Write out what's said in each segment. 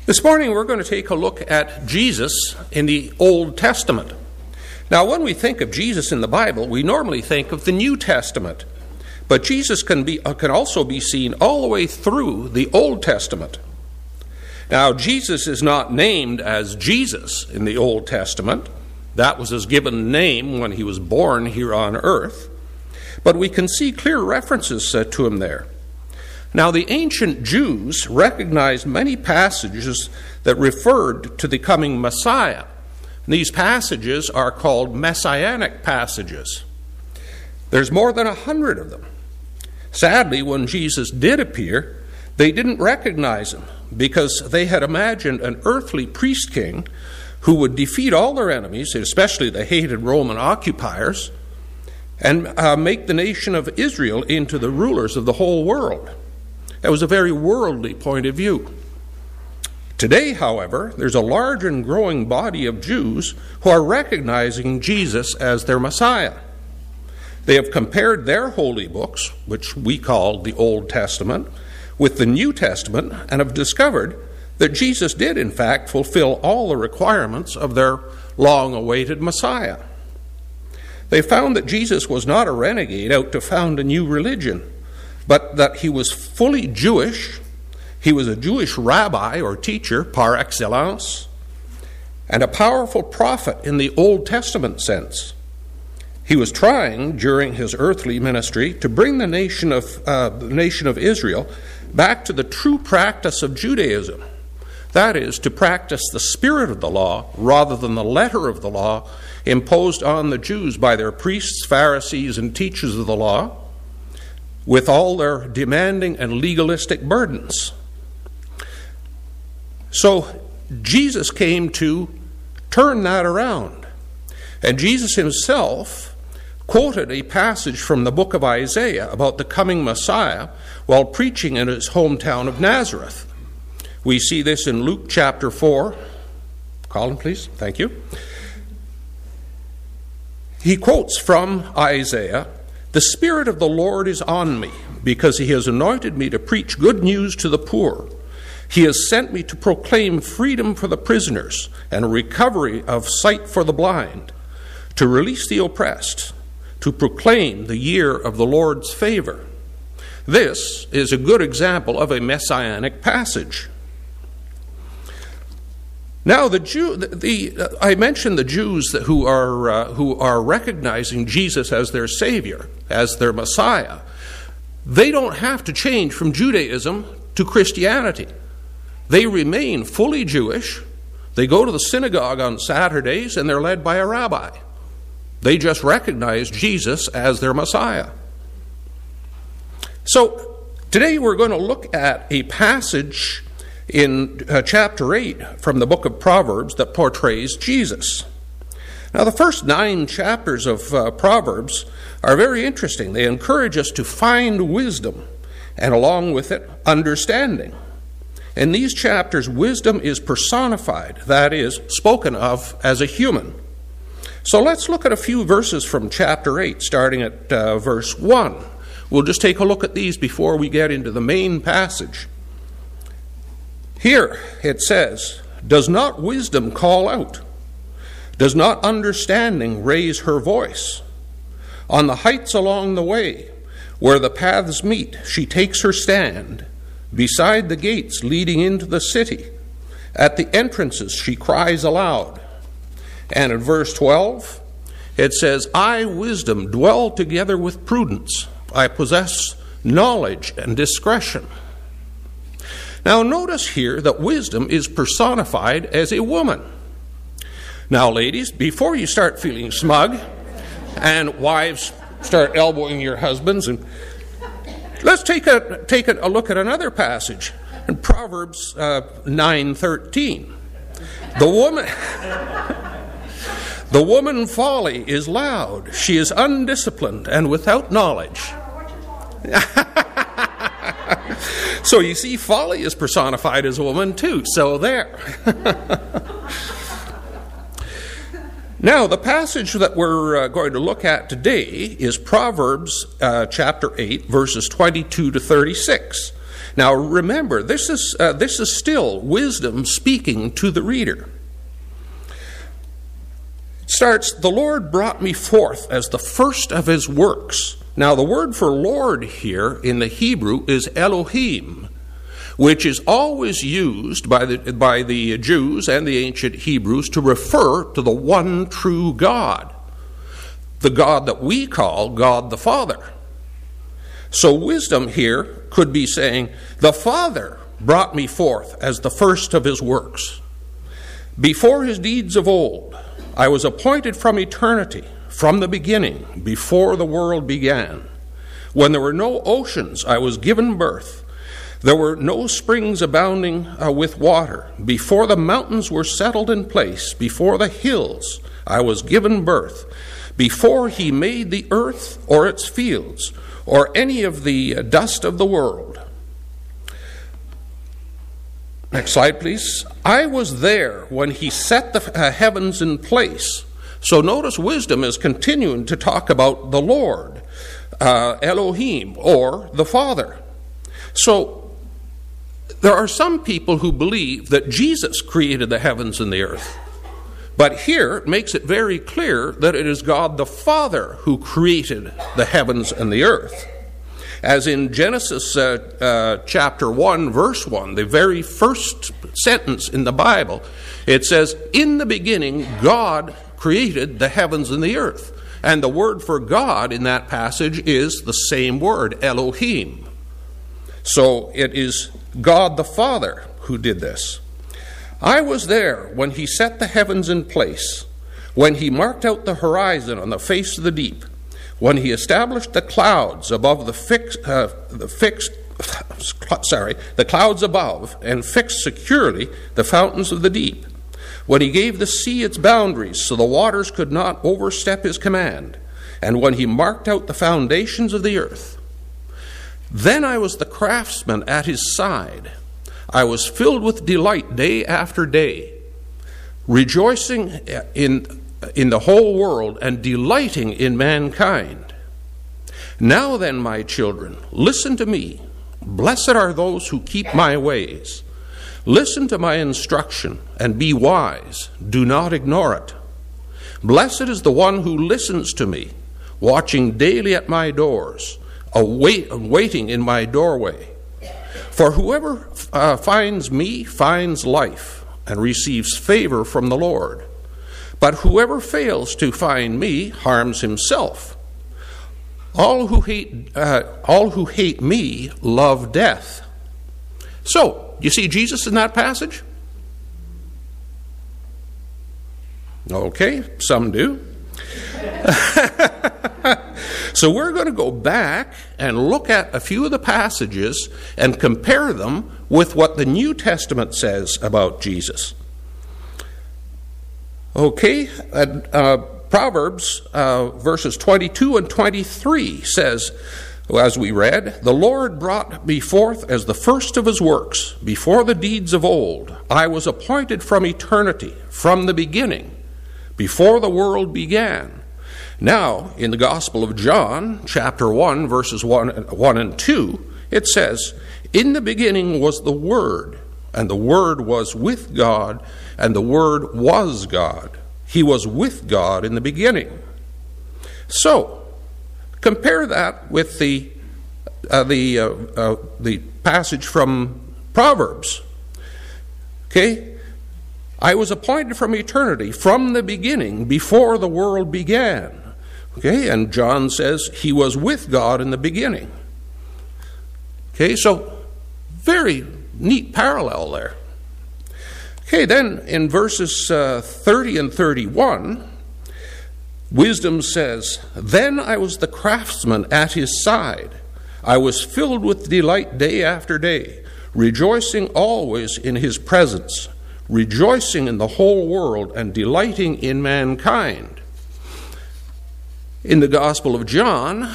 This morning we're going to take a look at Jesus in the Old Testament. Now, when we think of Jesus in the Bible, we normally think of the New Testament. But Jesus can also be seen all the way through the Old Testament. Now, Jesus is not named as Jesus in the Old Testament. That was his given name when he was born here on earth. But we can see clear references to him there. Now, the ancient Jews recognized many passages that referred to the coming Messiah. These passages are called messianic passages. There's more than 100 of them. Sadly, when Jesus did appear, they didn't recognize him because they had imagined an earthly priest king who would defeat all their enemies, especially the hated Roman occupiers, and make the nation of Israel into the rulers of the whole world. That was a very worldly point of view. Today, however, there's a large and growing body of Jews who are recognizing Jesus as their Messiah. They have compared their holy books, which we call the Old Testament, with the New Testament and have discovered that Jesus did, in fact, fulfill all the requirements of their long-awaited Messiah. They found that Jesus was not a renegade out to found a new religion, but that he was fully Jewish. He was a Jewish rabbi or teacher par excellence, and a powerful prophet in the Old Testament sense. He was trying, during his earthly ministry, to bring the nation of Israel back to the true practice of Judaism. That is, to practice the spirit of the law rather than the letter of the law imposed on the Jews by their priests, Pharisees, and teachers of the law, with all their demanding and legalistic burdens. So Jesus came to turn that around. And Jesus himself quoted a passage from the book of Isaiah about the coming Messiah while preaching in his hometown of Nazareth. We see this in Luke chapter 4. Colin, please. Thank you. He quotes from Isaiah, "The Spirit of the Lord is on me, because he has anointed me to preach good news to the poor. He has sent me to proclaim freedom for the prisoners and recovery of sight for the blind, to release the oppressed, to proclaim the year of the Lord's favor." This is a good example of a messianic passage. Now, I mentioned the Jews who are recognizing Jesus as their Savior, as their Messiah. They don't have to change from Judaism to Christianity. They remain fully Jewish. They go to the synagogue on Saturdays, and they're led by a rabbi. They just recognize Jesus as their Messiah. So, today we're going to look at a passage in chapter 8 from the book of Proverbs that portrays Jesus. Now, the first 9 chapters of Proverbs are very interesting. They encourage us to find wisdom, and along with it, understanding. In these chapters, wisdom is personified, that is, spoken of as a human. So let's look at a few verses from chapter 8, starting at verse 1. We'll just take a look at these before we get into the main passage. Here it says, "Does not wisdom call out? Does not understanding raise her voice? On the heights along the way, where the paths meet, she takes her stand. Beside the gates leading into the city, at the entrances she cries aloud." And in verse 12, it says, "I, wisdom, dwell together with prudence. I possess knowledge and discretion." Now notice here that wisdom is personified as a woman. Now, ladies, before you start feeling smug and wives start elbowing your husbands, and let's take a look at another passage in Proverbs 9:13. The woman folly is loud. She is undisciplined and without knowledge. So you see, folly is personified as a woman too. So there. Now, the passage that we're going to look at today is Proverbs chapter 8, verses 22 to 36. Now remember, this is still wisdom speaking to the reader. It starts, "The Lord brought me forth as the first of his works." Now the word for Lord here in the Hebrew is Elohim, which is always used by the Jews and the ancient Hebrews to refer to the one true God, the God that we call God the Father. So wisdom here could be saying, "The Father brought me forth as the first of his works. Before his deeds of old, I was appointed from eternity, from the beginning, before the world began. When there were no oceans, I was given birth. There were no springs abounding with water. Before the mountains were settled in place, before the hills, I was given birth. Before he made the earth or its fields, or any of the dust of the world." Next slide, please. "I was there when he set the heavens in place." So notice wisdom is continuing to talk about the Lord, Elohim, or the Father. So there are some people who believe that Jesus created the heavens and the earth. But here it makes it very clear that it is God the Father who created the heavens and the earth. As in Genesis chapter 1, verse 1, the very first sentence in the Bible, it says, "In the beginning, God created the heavens and the earth." And the word for God in that passage is the same word, Elohim. So it is God the Father who did this. "I was there when he set the heavens in place, when he marked out the horizon on the face of the deep, when he established the clouds above the clouds above and fixed securely the fountains of the deep, when he gave the sea its boundaries so the waters could not overstep his command, and when he marked out the foundations of the earth. Then I was the craftsman at his side. I was filled with delight day after day, rejoicing in the whole world and delighting in mankind. Now then, my children, listen to me. Blessed are those who keep my ways. Listen to my instruction and be wise. Do not ignore it. Blessed is the one who listens to me, watching daily at my doors, waiting in my doorway. For whoever finds me finds life and receives favor from the Lord. But whoever fails to find me harms himself. All who hate me love death." So, you see Jesus in that passage? Okay, some do. So we're going to go back and look at a few of the passages and compare them with what the New Testament says about Jesus. Okay, Proverbs verses 22 and 23 says, as we read, "The Lord brought me forth as the first of his works, before the deeds of old. I was appointed from eternity, from the beginning, before the world began." Now, in the Gospel of John, chapter 1, verses 1 and 2, it says, "In the beginning was the Word, and the Word was with God, and the Word was God. He was with God in the beginning." So, compare that with the passage from Proverbs. Okay? "I was appointed from eternity, from the beginning, before the world began." Okay, and John says he was with God in the beginning. Okay, so very neat parallel there. Okay, then in verses 30 and 31, wisdom says, "Then I was the craftsman at his side. I was filled with delight day after day, rejoicing always in his presence, rejoicing in the whole world and delighting in mankind." In the Gospel of John,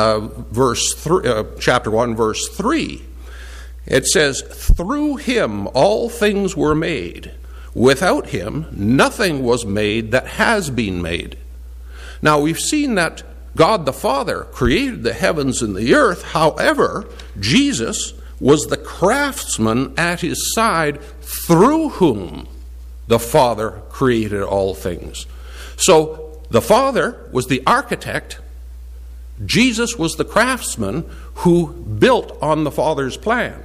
chapter 1, verse 3, it says, "Through him all things were made. Without him nothing was made that has been made." Now we've seen that God the Father created the heavens and the earth. However, Jesus was the craftsman at his side through whom the Father created all things. So the Father was the architect. Jesus was the craftsman who built on the Father's plan.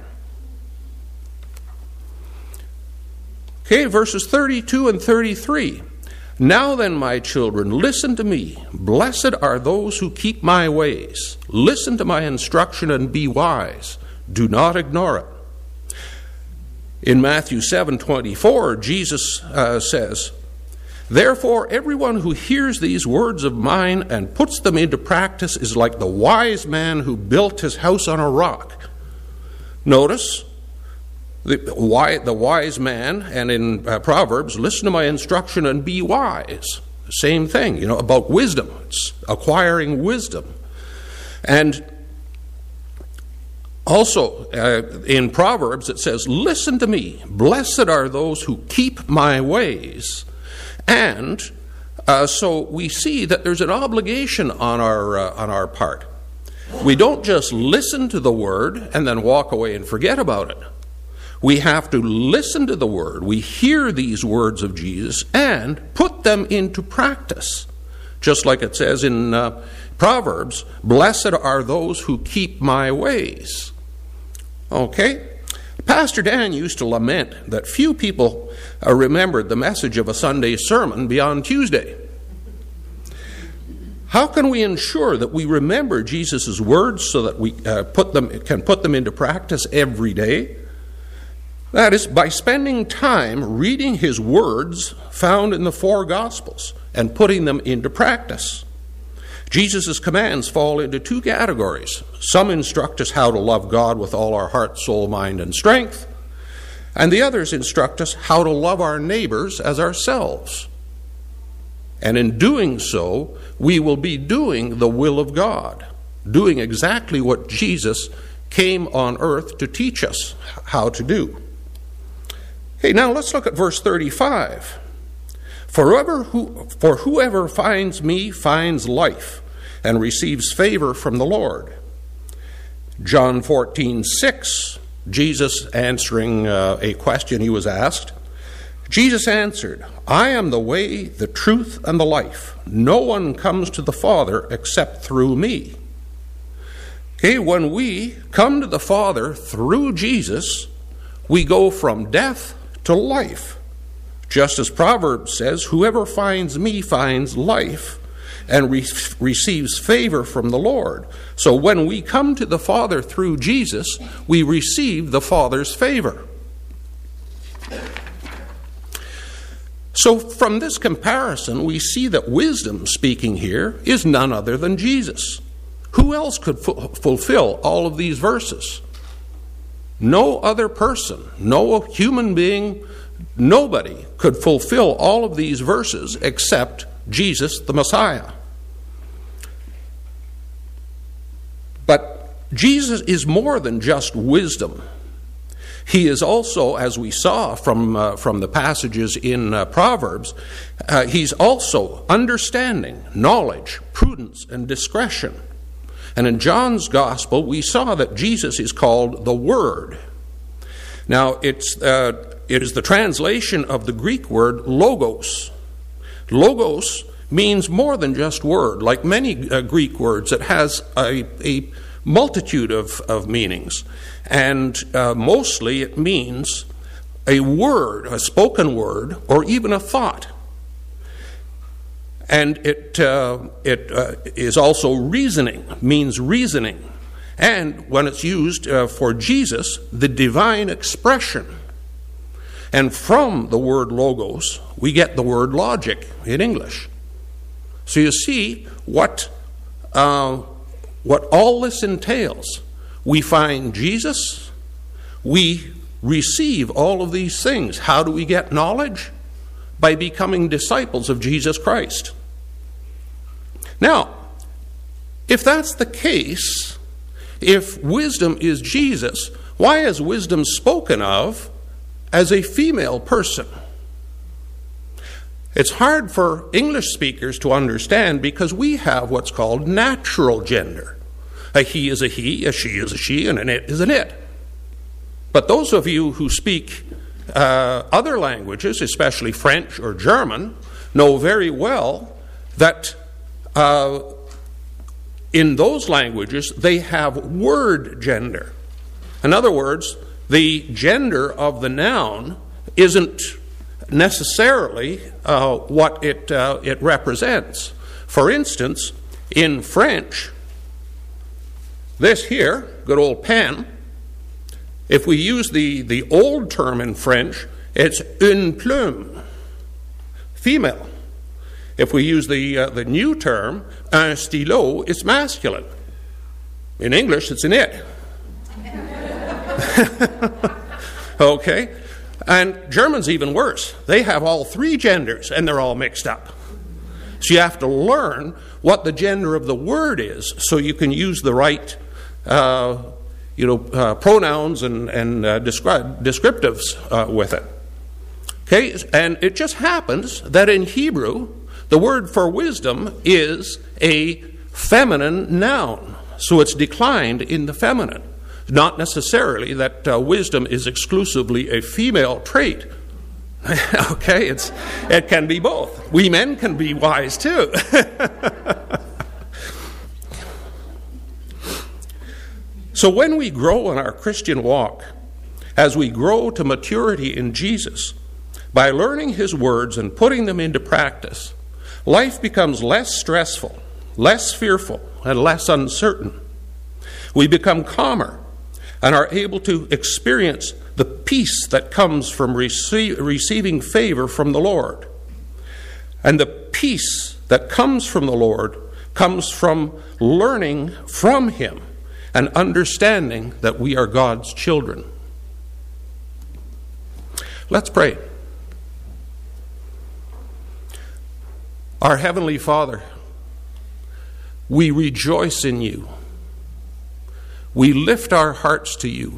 Okay, verses 32 and 33. Now then, my children, listen to me. Blessed are those who keep my ways. Listen to my instruction and be wise. Do not ignore it. In Matthew 7:24, Jesus says, therefore, everyone who hears these words of mine and puts them into practice is like the wise man who built his house on a rock. Notice, the wise man, and in Proverbs, listen to my instruction and be wise. Same thing, about wisdom. It's acquiring wisdom. And also, in Proverbs, it says, listen to me. Blessed are those who keep my ways. And so we see that there's an obligation on our part. We don't just listen to the word and then walk away and forget about it. We have to listen to the word. We hear these words of Jesus and put them into practice. Just like it says in Proverbs, blessed are those who keep my ways. Okay? Pastor Dan used to lament that few people remembered the message of a Sunday sermon beyond Tuesday. How can we ensure that we remember Jesus' words so that we can put them into practice every day? That is, by spending time reading his words found in the four Gospels and putting them into practice. Jesus' commands fall into two categories. Some instruct us how to love God with all our heart, soul, mind, and strength, and the others instruct us how to love our neighbors as ourselves. And in doing so, we will be doing the will of God, doing exactly what Jesus came on earth to teach us how to do. Okay, now let's look at verse 35. For whoever finds me finds life and receives favor from the Lord. John 14:6, Jesus answering a question he was asked. Jesus answered, I am the way, the truth, and the life. No one comes to the Father except through me. Okay, when we come to the Father through Jesus, we go from death to life. Just as Proverbs says, whoever finds me finds life and receives favor from the Lord. So when we come to the Father through Jesus, we receive the Father's favor. So from this comparison, we see that wisdom, speaking here, is none other than Jesus. Who else could fulfill all of these verses? No other person, no human being, nobody could fulfill all of these verses except Jesus the Messiah. But Jesus is more than just wisdom. He is also, as we saw from the passages in Proverbs, he's also understanding, knowledge, prudence, and discretion. And in John's Gospel, we saw that Jesus is called the Word. Now, it is the translation of the Greek word logos. Logos means more than just word. Like many Greek words, it has a multitude of meanings. And mostly it means a word, a spoken word, or even a thought. And it is also reasoning, means reasoning. And when it's used for Jesus, the divine expression. And from the word logos, we get the word logic in English. So you see what all this entails. We find Jesus, we receive all of these things. How do we get knowledge? By becoming disciples of Jesus Christ. Now, if that's the case, if wisdom is Jesus, why is wisdom spoken of as a female person? It's hard for English speakers to understand because we have what's called natural gender. A he is a he, a she is a she, and an it is an it. But those of you who speak other languages, especially French or German, know very well that in those languages they have word gender. In other words, the gender of the noun isn't necessarily what it represents. For instance, in French, this here, good old pen, if we use the old term in French, it's une plume, female. If we use the new term, un stylo, it's masculine. In English, it's an it. Okay? And German's even worse. They have all three genders, and they're all mixed up. So you have to learn what the gender of the word is so you can use the right pronouns and descriptives with it. Okay? And it just happens that in Hebrew, the word for wisdom is a feminine noun. So it's declined in the feminine. Not necessarily that wisdom is exclusively a female trait. Okay, it can be both. We men can be wise too. So when we grow in our Christian walk, as we grow to maturity in Jesus, by learning His words and putting them into practice, life becomes less stressful, less fearful, and less uncertain. We become calmer and are able to experience the peace that comes from receiving favor from the Lord. And the peace that comes from the Lord comes from learning from Him and understanding that we are God's children. Let's pray. Our Heavenly Father, we rejoice in You. We lift our hearts to You.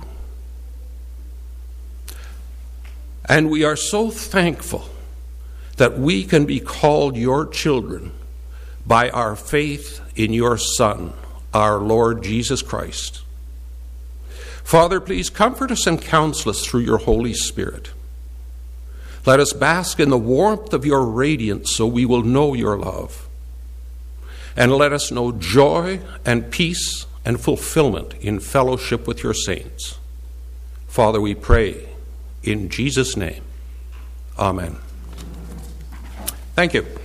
And we are so thankful that we can be called Your children by our faith in Your Son, our Lord Jesus Christ. Father, please comfort us and counsel us through Your Holy Spirit. Let us bask in the warmth of Your radiance so we will know Your love. And let us know joy and peace and fulfillment in fellowship with Your saints. Father, we pray in Jesus' name. Amen. Thank you.